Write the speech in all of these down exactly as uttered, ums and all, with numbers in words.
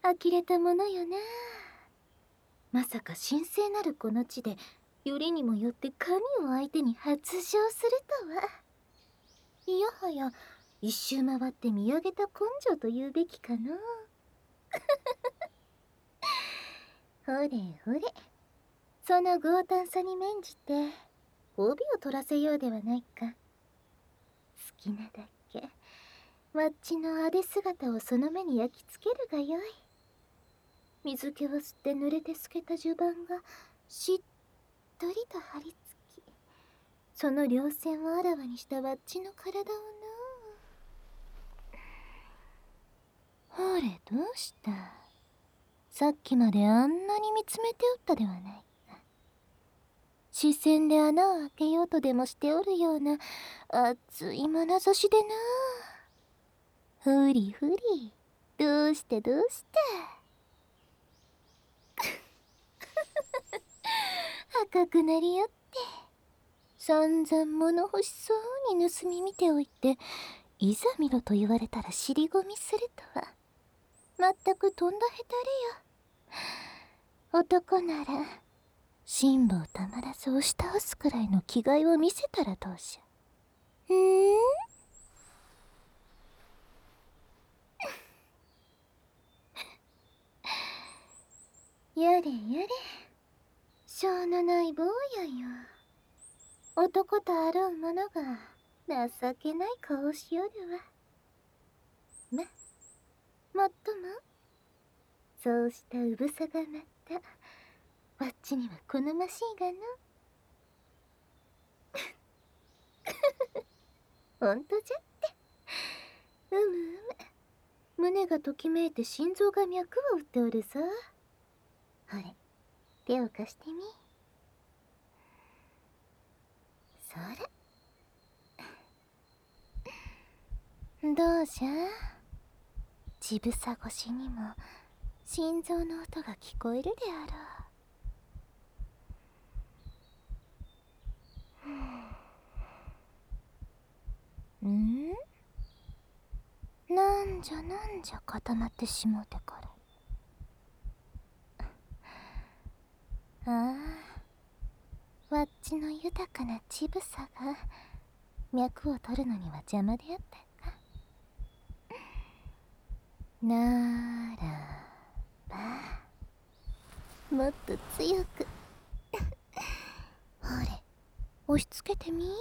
呆れたものよな。まさか神聖なるこの地でよりにもよって神を相手に発情するとは。いやはや一周回って見上げた根性と言うべきかな。ほれほれ、その強胆さに免じて帯を取らせようではないか。好きなだけわっちのあで姿をその目に焼き付けるがよい。水気を吸って濡れて透けた襦袢がしっとりと張り付き、その稜線をあらわにしたわっちの体をな。ほれ、どうした？さっきまであんなに見つめておったではないか。視線で穴を開けようとでもしておるような熱い眼差しでな。ふりふり、どうしてどうして。赤くなりよって散々物欲しそうに盗み見ておいて、いざ見ろと言われたら尻込みするとはまったくとんだ下手れよ。男なら辛抱たまらず押し倒すくらいの気概を見せたらどうじゃ。うーんやれやれ、しょうのない坊やよ。男とあろう者が情けない顔をしよるわ。ま、もっともそうしたうぶさがまたわっちには好ましいがな。ほんとじゃって。うむうむ、胸がときめいて心臓が脈を打っておるぞ。ほれ、手を貸してみ。そら。どうじゃ、乳房越しにも心臓の音が聞こえるであろう。ん？なんじゃなんじゃ固まってしもうてから。ああ、わっちの豊かな乳房が脈を取るのには邪魔であったか。ならばもっと強くほれ、押し付けてみ。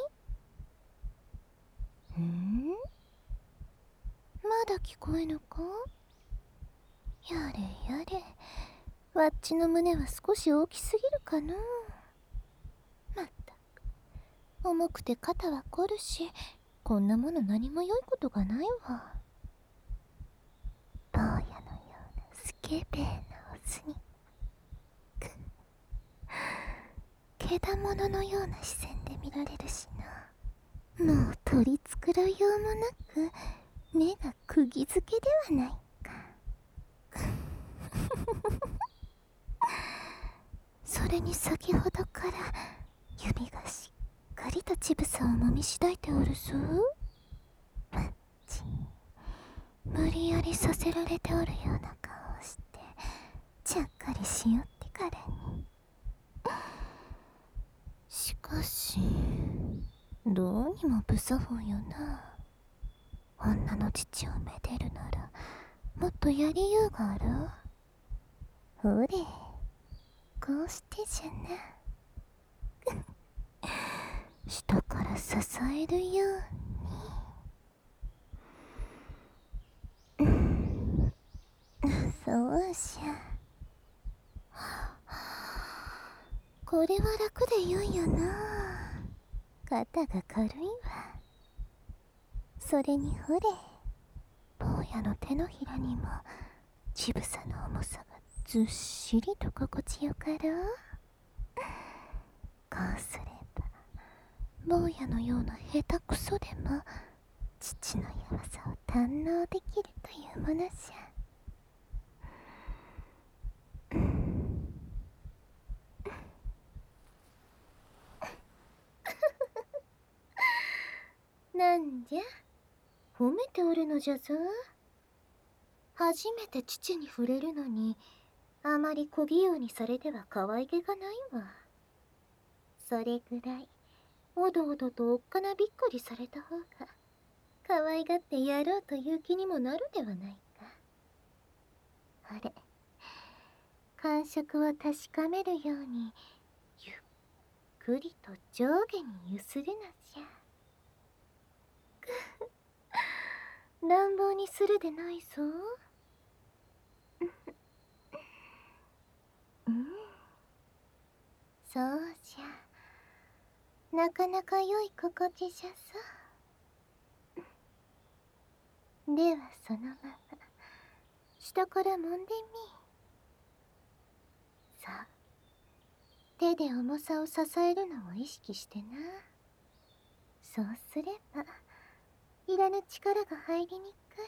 ん？まだ聞こえぬか？やれやれ、わっちの胸は少し大きすぎるかのう。まったく、重くて肩は凝るし、こんなもの何も良いことがないわ。坊やのようなスケベーなオスにけだもののような視線で見られるしな。もう取り繕いようもなく目が釘付けではないか。それに先ほどから指がしっかりと乳房をもみしだいておるぞ。マッチ、無理やりさせられておるような顔をしてちゃっかりしよってからに。しかしどうにも不作法よな。女の父をめでるならもっとやりようがあろう。ほれ、こうしてじゃな。下から支えるように。そうじゃ。これは楽でよいよな。肩が軽いわ。それにほれ、坊やの手のひらにも乳房の重さがずっしりと心地よかろう。こうすれば坊やのような下手くそでも父の弱さを堪能できるというものじゃ。なんじゃ、褒めておるのじゃぞ。 初めて父に触れるのに、あまり小器用にされては可愛げがないわ。それぐらい、おどおどとおっかなびっくりされた方が、可愛がってやろうという気にもなるではないか。あれ、感触を確かめるように、ゆっくりと上下にゆするのじゃ。乱暴にするでないぞ。うん、そうじゃ。なかなか良い心地じゃさ。ではそのまま下から揉んでみ。さあ、手で重さを支えるのを意識してな。そうすればいらぬ力が入りにくい。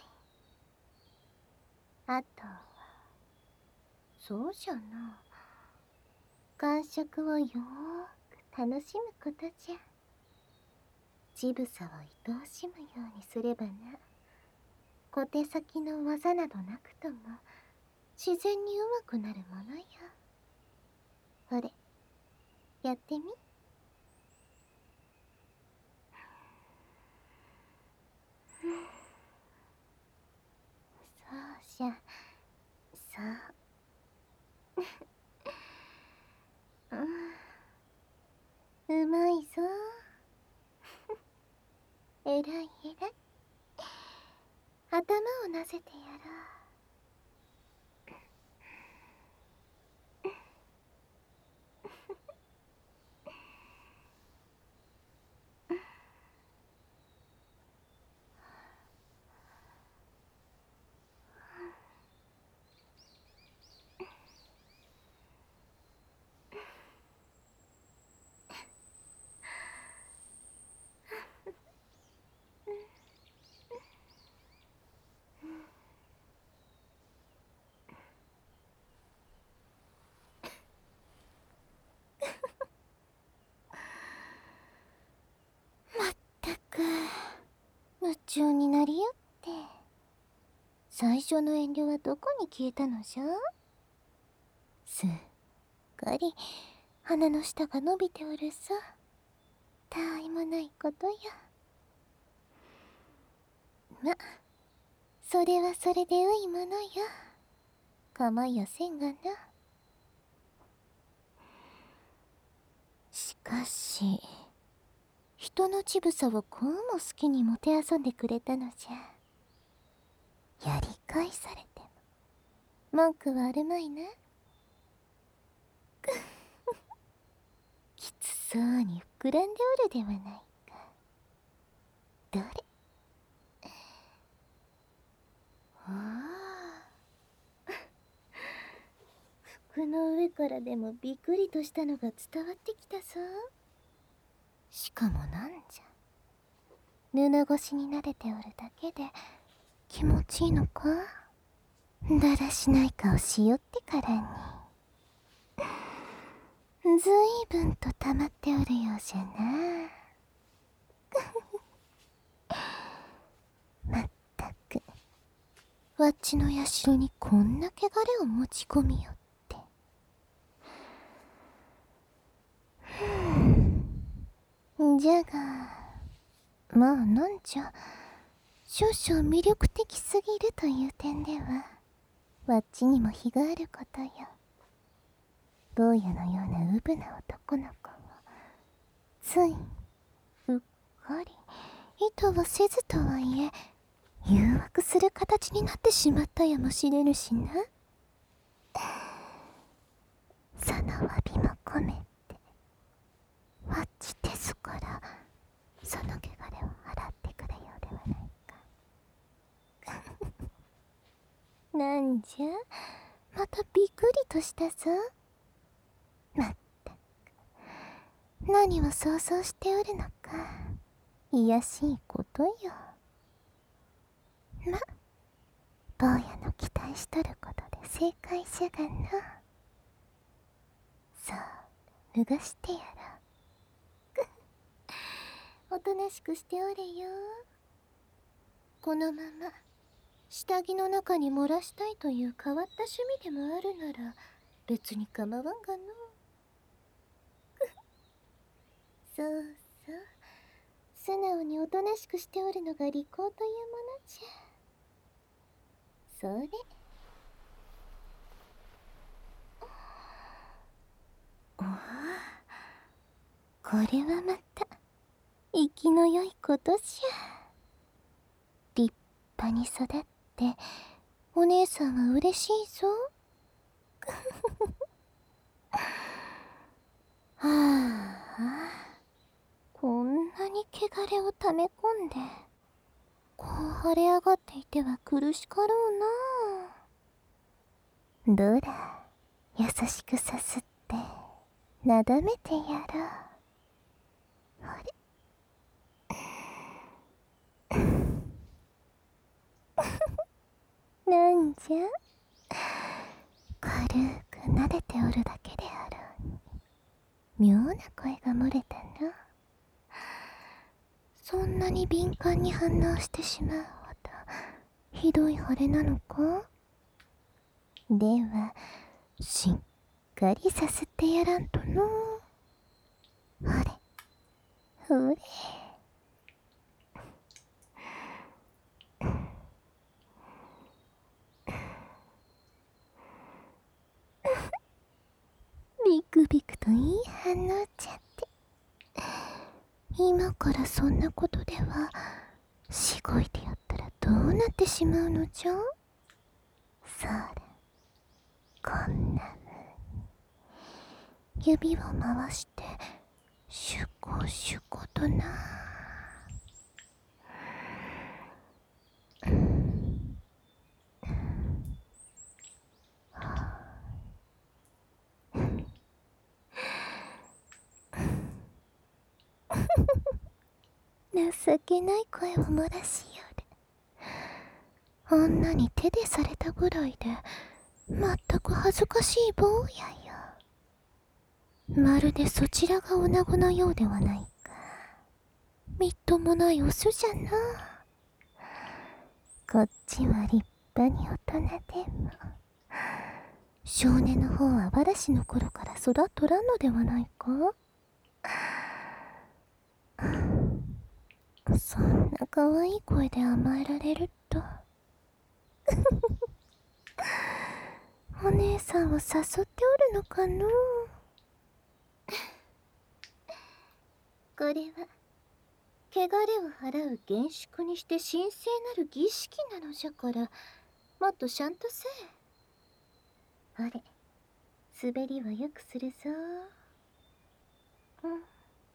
あとはそうじゃな、感触をよーく楽しむことじゃ。乳房を愛おしむようにすればな、小手先の技などなくとも自然にうまくなるものよ。ほれ、やってみ。そうじゃ、そう。うん、うまいぞ。えらいえらい。頭をなぜてやろう。まったく夢中になりよって。最初の遠慮はどこに消えたのじゃ。すっかり鼻の下が伸びておるさ。たわいもないことよ。ま、それはそれでういものよ。構いやせんがな。しかし人の乳房をこうも好きにもてあそんでくれたのじゃ。やり返されても文句はあるまいな。きつそうに膨らんでおるではないか。どれ。ああ、服の上からでもびっくりとしたのが伝わってきたぞ。しかもなんじゃ、布越しに慣れておるだけで気持ちいいのか。だらしない顔しよってからに、ずいぶんと溜まっておるようじゃな。まったく、わっちの社にこんな汚れを持ち込みよって。じゃが、まあなんじゃ、少々魅力的すぎるという点ではわっちにも非があることよ。坊やのようなうぶな男の子をついうっかり意図をせずとはいえ誘惑する形になってしまったやもしれぬしな。その詫びも込めてわっちですからその汚れを払ってくれようではないか。なんじゃ、またびっくりとしたぞ。まったく、何を想像しておるのか、いやしいことよ。ま、坊やの期待しとることで正解じゃがな。さあ、脱がしてやろう。おとなしくしておれよ。このまま下着の中に漏らしたいという変わった趣味でもあるなら別に構わんがの。そうそう、素直におとなしくしておるのが利口というものじゃ。それおお、これはまた生きの良いことじゃ。立派に育ってお姉さんは嬉しいぞ。はあ、こんなに汚れをため込んでこう腫れ上がっていては苦しかろうな。どら、優しくさすってなだめてやろう。あれなんじゃ、軽く撫でておるだけであろうに妙な声が漏れたな。そんなに敏感に反応してしまうほどひどい腫れなのか。ではしっかりさすってやらんとの。ほれほれビクビクといい反応じゃって。今からそんなことではしごいてやったらどうなってしまうのじゃ。そうだ、こんな風に指を回してシュコシュコとな。情けない声を漏らしよる。女に手でされたぐらいでまったく恥ずかしい坊やよ。まるでそちらが女子のようではないか。みっともないオスじゃな。こっちは立派に大人でも少年の方はわらしの頃から育っとらんのではないか。そんな可愛い声で甘えられるとお姉さんを誘っておるのかの。これは汚れを払う厳粛にして神聖なる儀式なのじゃから、もっとしゃんとせえ。あれ、滑りはよくするぞ。うん、うん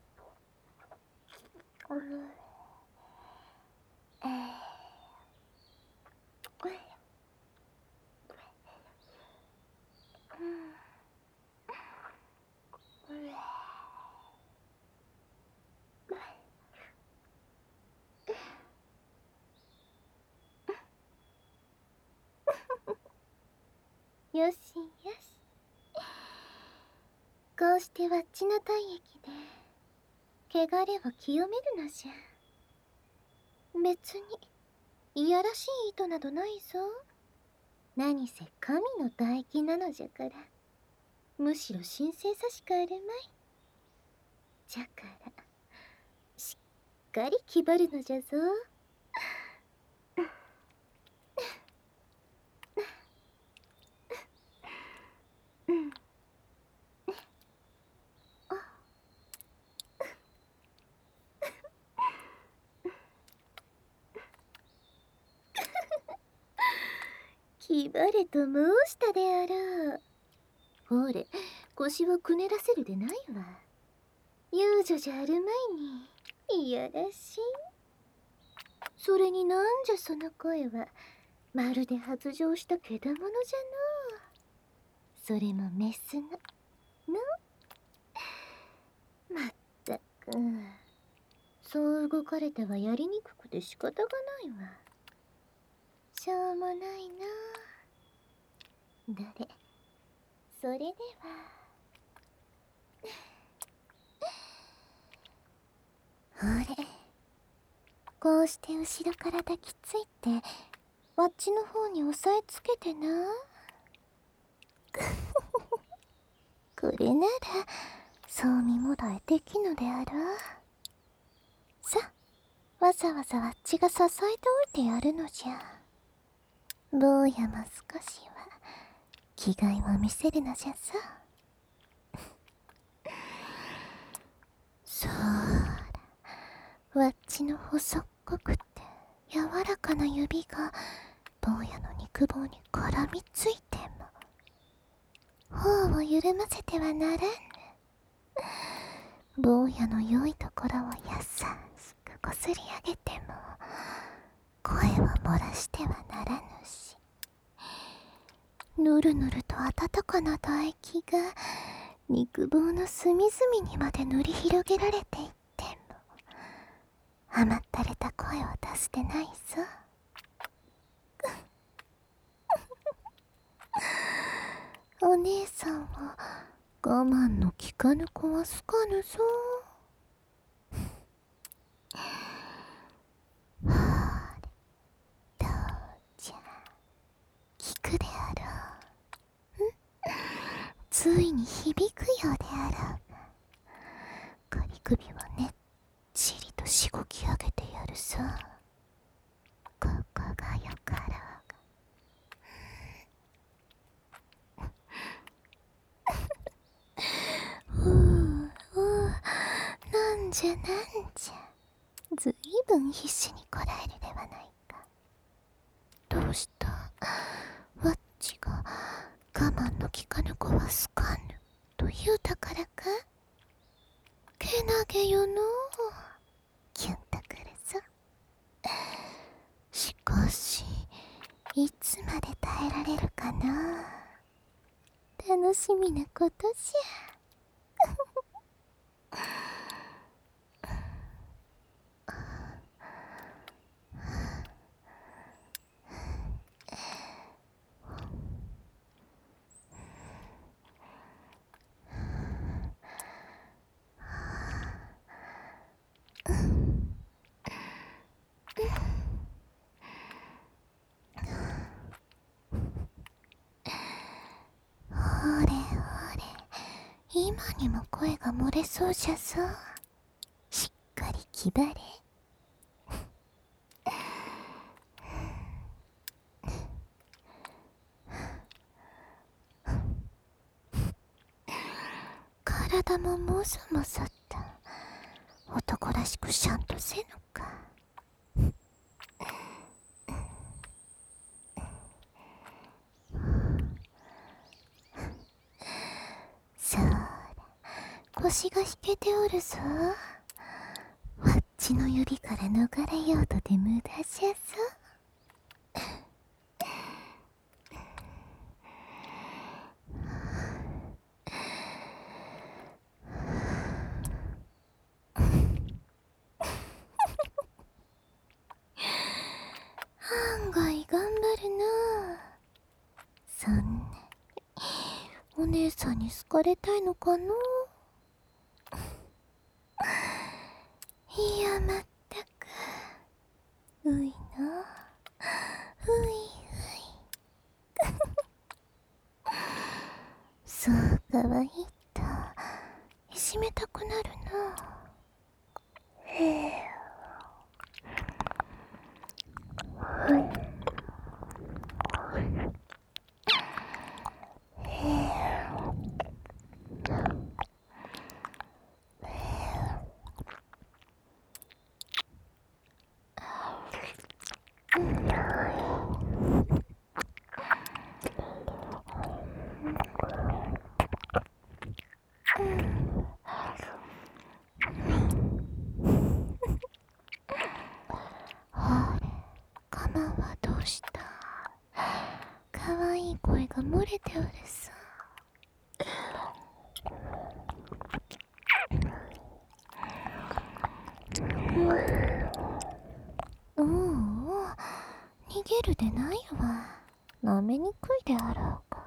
えーよしよし、こうしてわっちの体液で汚れを清めるのじゃ。別にいやらしい意図などないぞ。何せ神の唾液なのじゃから、むしろ神聖さしかあるまい。じゃからしっかり気張るのじゃぞ。うん気張れと申したであろう。ほれ、腰をくねらせるでないわ。遊女じゃあるまいにいやらしい。それになんじゃその声は、まるで発情したけだものじゃのう。それもメスのの。まったく、そう動かれてはやりにくくて仕方がないわ。しょうもないな。どれ、それではほれ、こうして後ろから抱きついてわっちの方に押さえつけてな。これならそう見もらえできぬであろう。さ、わざわざわっちが支えておいてやるのじゃ。坊やも少しは気概を見せるのじゃさ。そうだ、わっちの細っこくて柔らかな指が坊やの肉棒に絡みついても頬を緩ませてはならぬ。坊やの良いところを優しくこすり上げても声を漏らしてはならぬし、ぬるぬると温かな唾液が肉棒の隅々にまで塗り広げられていっても甘ったれた声を出してないぞ。お姉さんは我慢の利かぬ子は好かぬぞ。ほれ、どうじゃ、聞くであろう。ん、ついに響くようであろうが、仮首をねっちりとしごき上げてやるさ。ここがよかろうが。ううう、なんじゃなんじゃ、ずいぶん必死にこらえるではないか。どうした、わっちが我慢の利かぬ子は好かぬと言うたからか。けなげよのう、キュンとくるぞ。しかしいつまで耐えられるかな。楽しみなことじゃ。ほれほれ、今にも声が漏れそうじゃぞ。しっかり気張れ。体ももぞもぞと男らしくしゃんとせぬか。そうだ、腰が引けておるぞ。わっちの指から逃れようとて無駄じゃぞ。案外頑張るな。そんなにお姉さんに好かれたいのかの。いや、まったくういのういういそうかわいいといじめたくなるな。へえ、カマはどうした。かわいい声が漏れておるさ。おうおう、逃げるでないわ。なめにくいであろうか。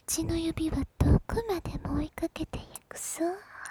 ちの指は遠くまでも追いかけていくさ。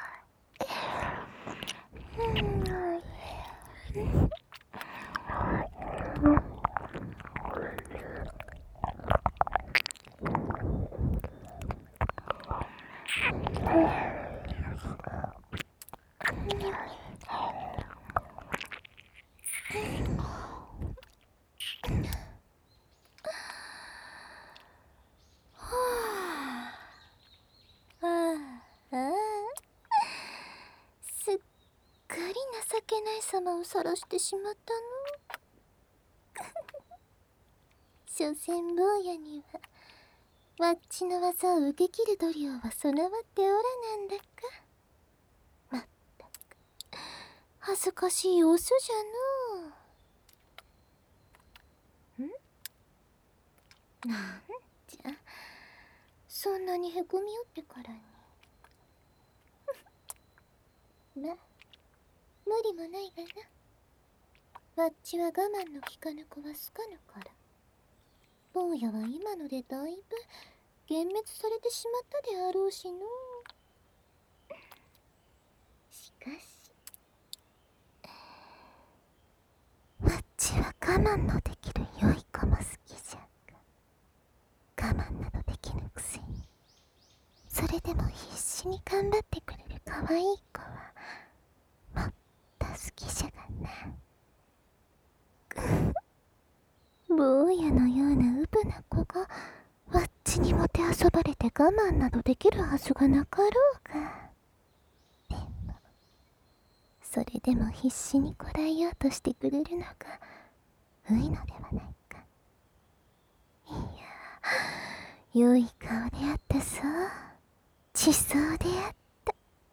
すっかり情けない様を晒してしまったの。所詮坊やにはわっちの技を受け切る度量は備わっておらなんだか。まったく恥ずかしいオスじゃのう。んなんじゃそんなにへこみよってからに。ま無理もないがな。わっちは我慢の利かぬ子は好かぬから。坊やは今のでだいぶ幻滅されてしまったであろうしの。しかしわっちは我慢のできる良い子も好きじゃが、我慢などできぬくせにそれでも必死に頑張ってくれる可愛い子はもっと好きじゃがな。坊やのようなうぶな子がわっちにもてあそばれて我慢などできるはずがなかろうが。でもそれでも必死にこらえようとしてくれるのがういのではないか。いや良い顔であったそう。地層であった。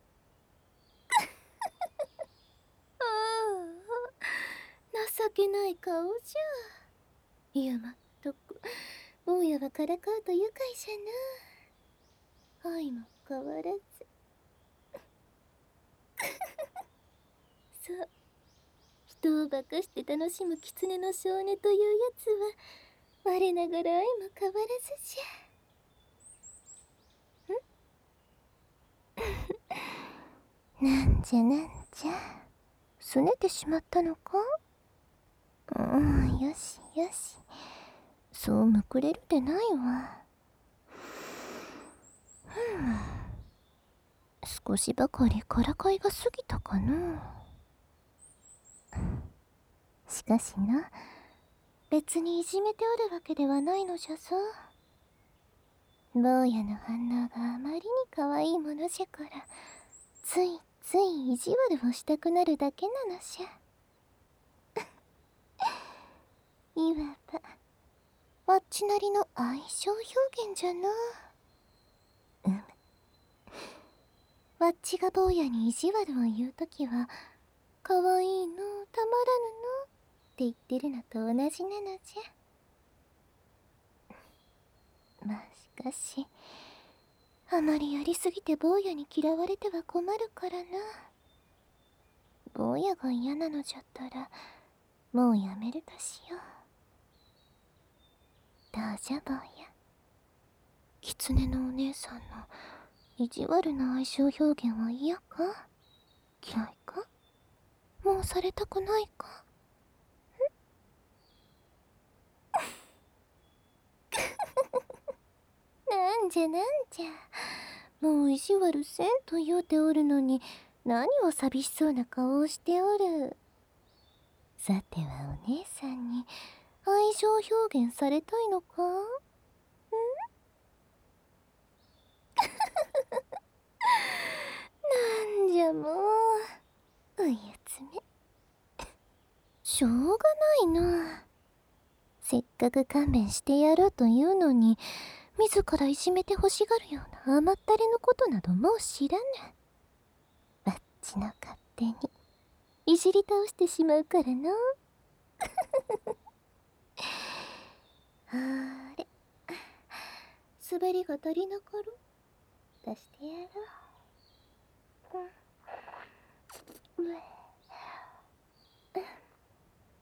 ああ情けない顔じゃ。いやまったく坊やはからかうと愉快じゃな。愛も変わらず。そう、人を化かして楽しむ狐の少年というやつは我ながら愛も変わらずじゃ。んなんじゃなんじゃすねてしまったのか。うん、よしよし、そうむくれるでないわ。ふん、少しばかりからかいが過ぎたかな。しかしな、別にいじめておるわけではないのじゃぞ。坊やの反応があまりに可愛いものじゃから、ついつい意地悪をしたくなるだけなのじゃ。いわばわっちなりの愛情表現じゃな。うむ、わっちが坊やに意地悪を言うときは可愛いのたまらぬのって言ってるのと同じなのじゃ。まあしかしあまりやりすぎて坊やに嫌われては困るからな。坊やが嫌なのじゃったらもうやめるとしよう。どうじゃ坊や、狐のお姉さんの意地悪な愛情表現は嫌か嫌いか、もうされたくないか。なんじゃなんじゃ、もう意地悪せんと言うておるのに何を寂しそうな顔をしておる。さてはお姉さんに愛情表現されたいのかん。なんじゃもううゆつめ、しょうがないな。せっかく勘弁してやろうというのに自らいじめて欲しがるような甘ったれのことなどもう知らぬ。わっちの勝手にいじり倒してしまうからな。あれ、滑りが足りなかろう。出してやろう。ううえ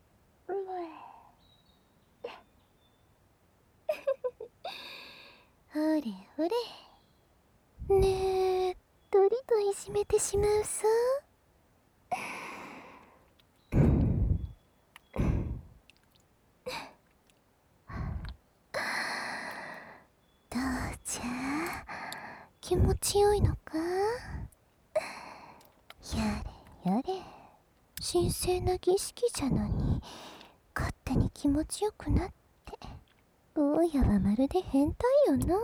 うえほれほれ。ねえ、とりといじめてしまうさ。どうじゃ、気持ちよいのか。やれやれ、神聖な儀式じゃのに勝手に気持ちよくなって、坊やはまるで変態よな。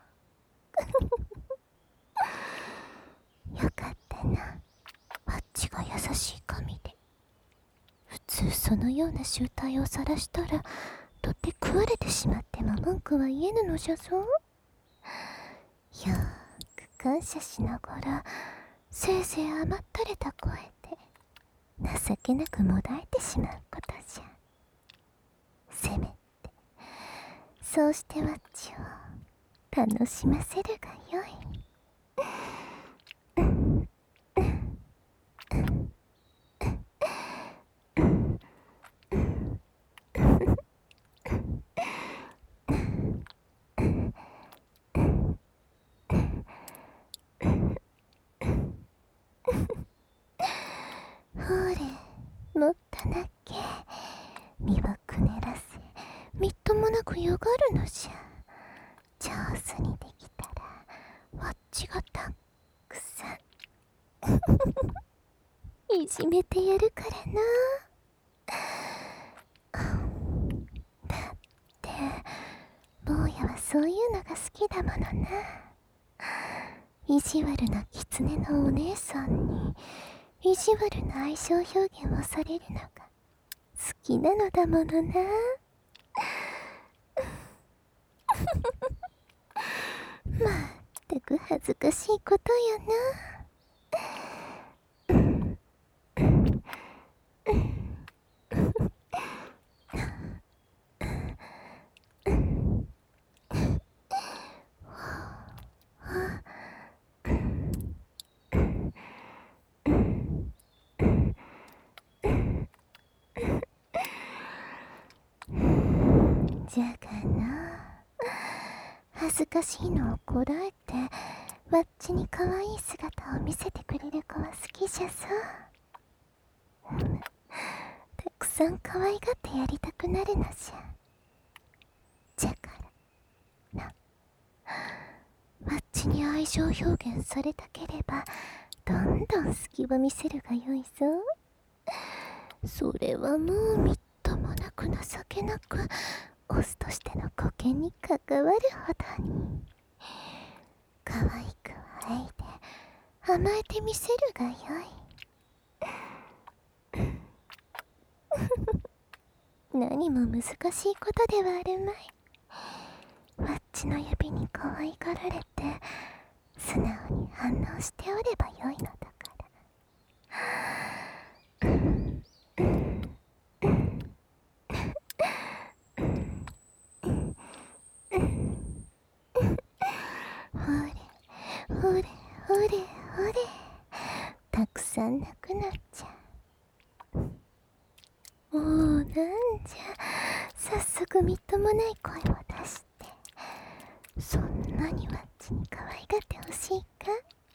よかったな、あっちが優しい神で。普通そのような醜態を晒したら取って食われてしまっても文句は言えぬのじゃぞ。よーく感謝しながら、せいぜい甘ったれた声で情けなくもだえてしまうことじゃ。せめてそうしてわっちを楽しませるがよい。ほれ、もっとなっけ。身をくねらせ、みっともなくよがるのじゃ。上手にできたらわっちがたっくさんいじめてやるからな。だって坊やはそういうのが好きだものな。意地悪な狐のお姉さんに意地悪な愛情表現をされるのが好きなのだものな。まったく恥ずかしいことよな。じゃがな、恥ずかしいのをこらえてわっちに可愛い姿を見せてくれる子は好きじゃさ。うむ、たくさん可愛がってやりたくなるのじゃ。じゃからな、わっちに愛情表現されたければどんどん隙を見せるがよいぞ。それはもうみっともなく情けなくオスとしての保険に関わるほどに。可愛くあえいで甘えてみせるがよい。何も難しいことではあるまい。わっちの指に可愛がられて素直に反応しておればよいのだから。ほれほれほれほれ、たくさんなくなっちゃう。おお、なんじゃ、早速みっともない声を出して、そんなにわっちに可愛がってほしいか。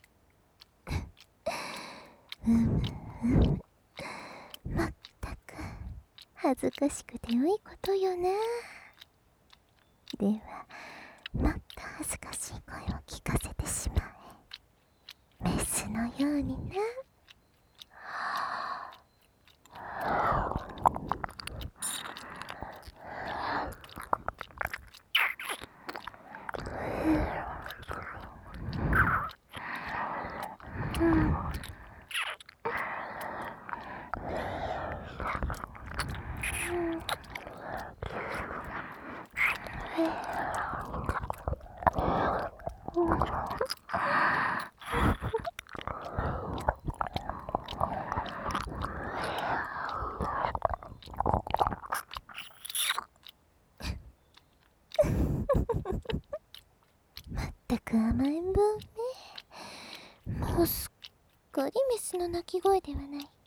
うむうむ、まったく恥ずかしくてよいことよな。ではもっと恥ずかしい声を聞かせてしまえ。メスのようにな。まったく甘えん坊ね。もうすっかりメスの鳴き声ではないか。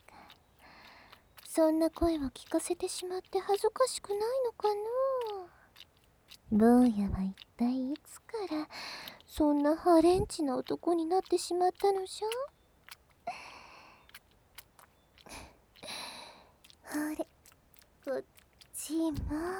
そんな声を聞かせてしまって恥ずかしくないのかな。 坊やは一体いつからそんなハレンチな男になってしまったのじゃ。あれ、こっちも。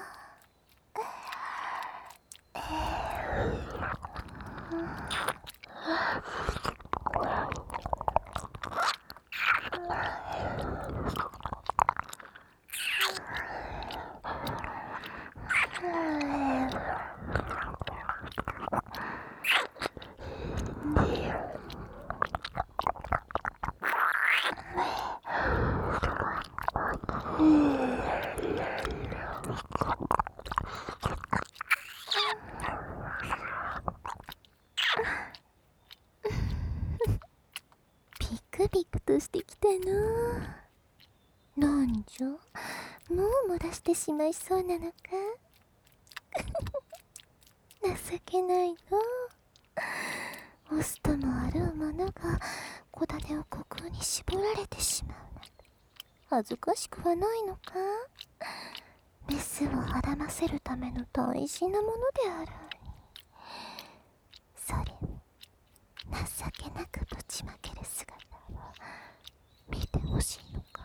ビクビクとしてきたの。なんじゃ、もう漏らしてしまいそうなのか。情けないの。オスともあるうものが子種を虚空に絞られてしまうなんて恥ずかしくはないのか。メスをはらませるための大事なものである。それを情けなくぶちまける姿を見てほしいのか。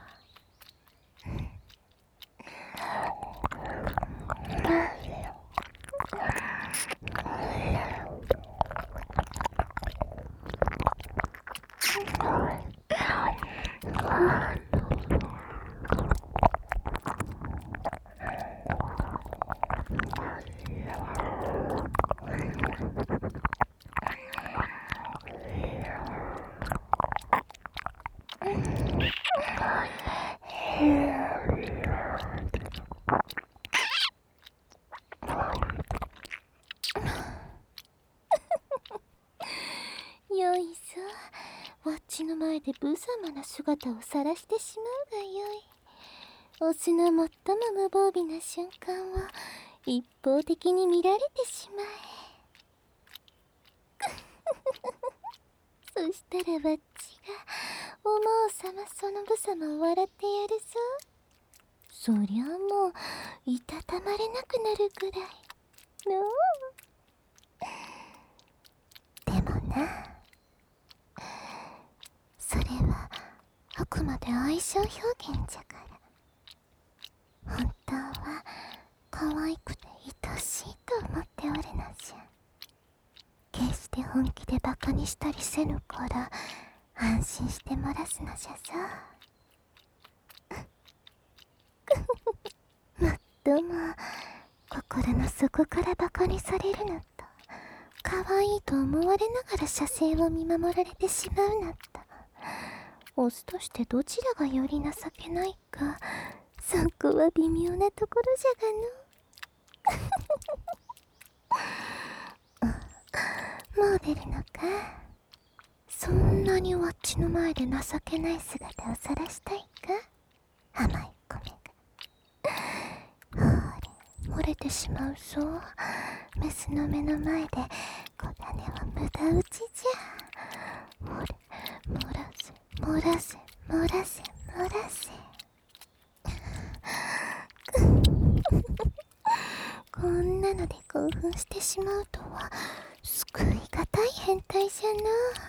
よいぞ、わっちの前で無様な姿を晒してしまうがよい。オスの最も無防備な瞬間を一方的に見られてしまえ。そしたらわっちが思うさまその無様を笑ってやるぞ。そりゃもういたたまれなくなるくらいの。でもな、それはあくまで愛情表現じゃから。本当は可愛くて愛しいと思っておるのじゃ。決して本気でバカにしたりせぬから安心して漏らすのじゃぞ。もっとも心の底からバカにされるのと可愛いと思われながら射精を見守られてしまうのと、オスとしてどちらがより情けないか、そこは微妙なところじゃがの。もう出るのか。そんなにわっちの前で情けない姿を晒したいか、甘い子めが。ほれ漏れてしまうぞ。メスの目の前で子種は無駄打ちじゃ。漏れ漏らせ漏らせ漏らせ漏らせ。こんなので興奮してしまうとは救いがたい変態じゃ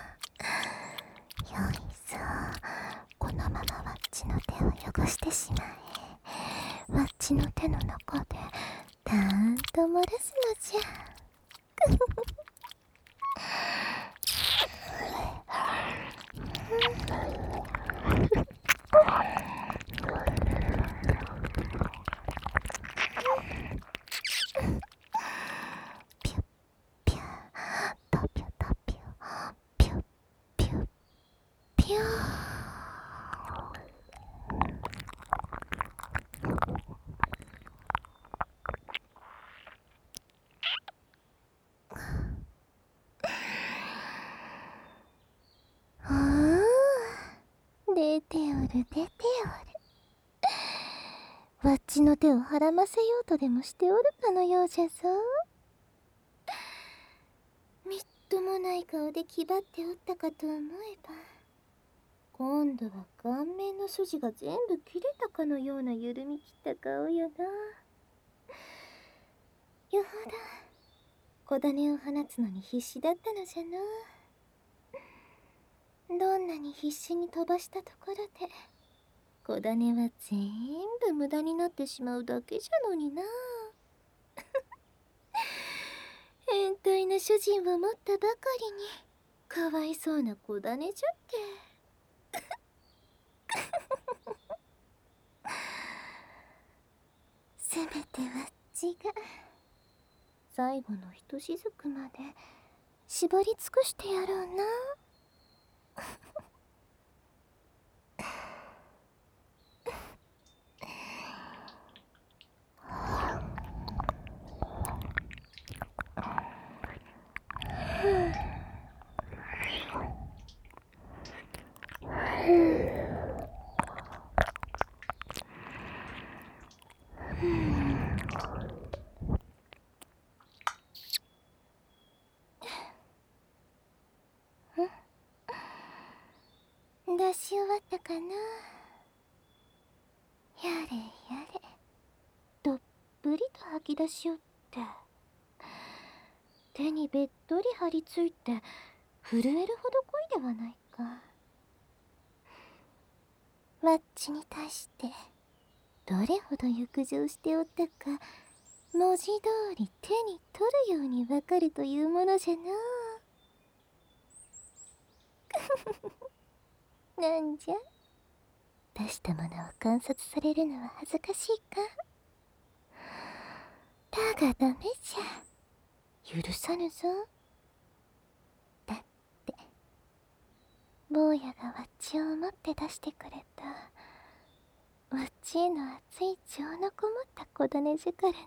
な。よいぞ、このままわっちの手を汚してしまえ。わっちの手の中でたーんと漏らすのじゃ。ピュッピュタピュタピュピュッピュッピュー。ああ、出ておる出ておる。わっちの手をはらませようとでもしておるかのようじゃぞ。みっともない顔で気張っておったかと思えば、今度は顔面の筋が全部切れたかのような緩み切った顔よな。 よほど小種を放つのに必死だったのじゃな。どんなに必死に飛ばしたところで小種は全部無駄になってしまうだけじゃのにな。変態な主人を持ったばかりにかわいそうな小種じゃって。せめてわっちが最後のひとしずくまで絞り尽くしてやろうな。出し終わったかな。やれやれ、どっぷりと吐き出しよって。手にべっとり張り付いて震えるほど濃いではないか。わっちに対してどれほど欲情しておったか、文字通り手に取るようにわかるというものじゃな。なんじゃ、出したものを観察されるのは恥ずかしいか。だがダメじゃ、許さぬぞ。だって坊やがわっちを思って出してくれたわっちへの熱い情のこもった小種じゃからな。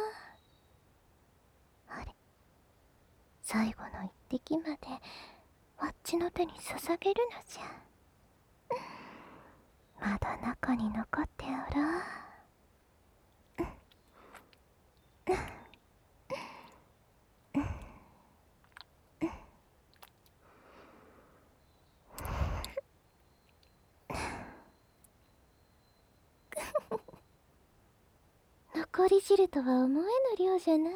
あれ、最後の一滴までわっちの手に捧げるのじゃ。まだ中に残っておろう。残り汁とは思えぬ量じゃな。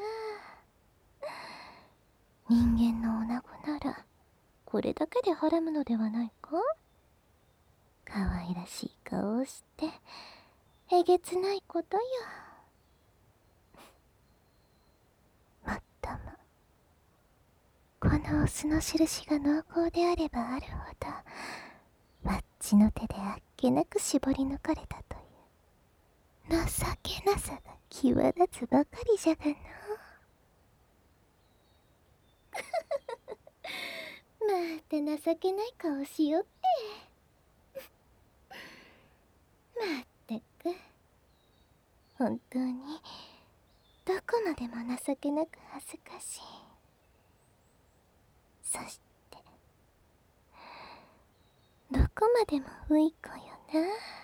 人間の女子ならこれだけではらむのではないか。かわいらしい顔をしてえげつないことよ。もっともこのオスの印が濃厚であればあるほどわっちの手であっけなく絞り抜かれたという情けなさが際立つばかりじゃがな。また情けない顔しよって。まったく本当にどこまでも情けなく恥ずかしい。そしてどこまでも不意子よな。